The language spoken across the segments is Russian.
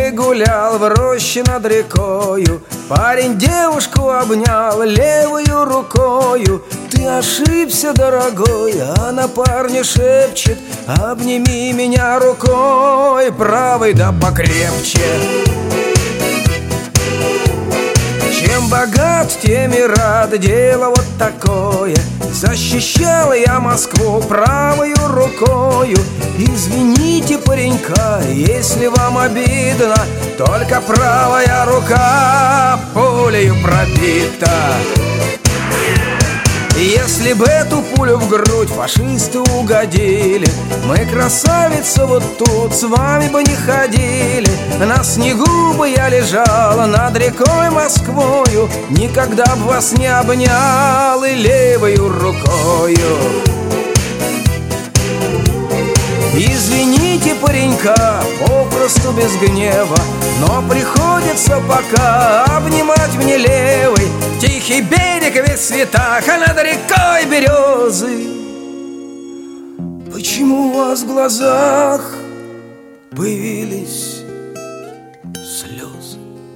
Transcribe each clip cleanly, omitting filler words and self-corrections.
девушкой гулял в роще над рекою. Парень девушку обнял левою рукою. Ты ошибся, дорогой, она парню шепчет: обними меня рукой правой да покрепче. Чем богат, тем и рад, дело вот такое. Защищал я Москву правою рукою. Извините паренька, если вам обидно, только правая рука пулею пробита. Если бы эту пулю в грудь фашисты угодили, мы, красавица, вот тут с вами бы не ходили. На снегу бы я лежала над рекой Москвою, никогда б вас не обнял и левою рукою. Извините паренька, попросту без гнева, но приходится пока обнимать мне левой. Тихий берег весь в цветах, а над рекой березы. Почему у вас в глазах появились слезы?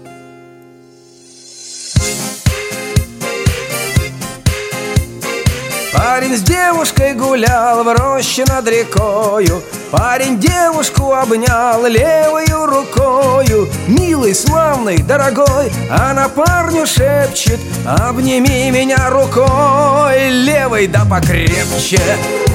Парень с девушкой гулял в роще над рекою. Парень девушку обнял левою рукою. Милый, славный, дорогой, она парню шепчет: обними меня рукой левой да покрепче.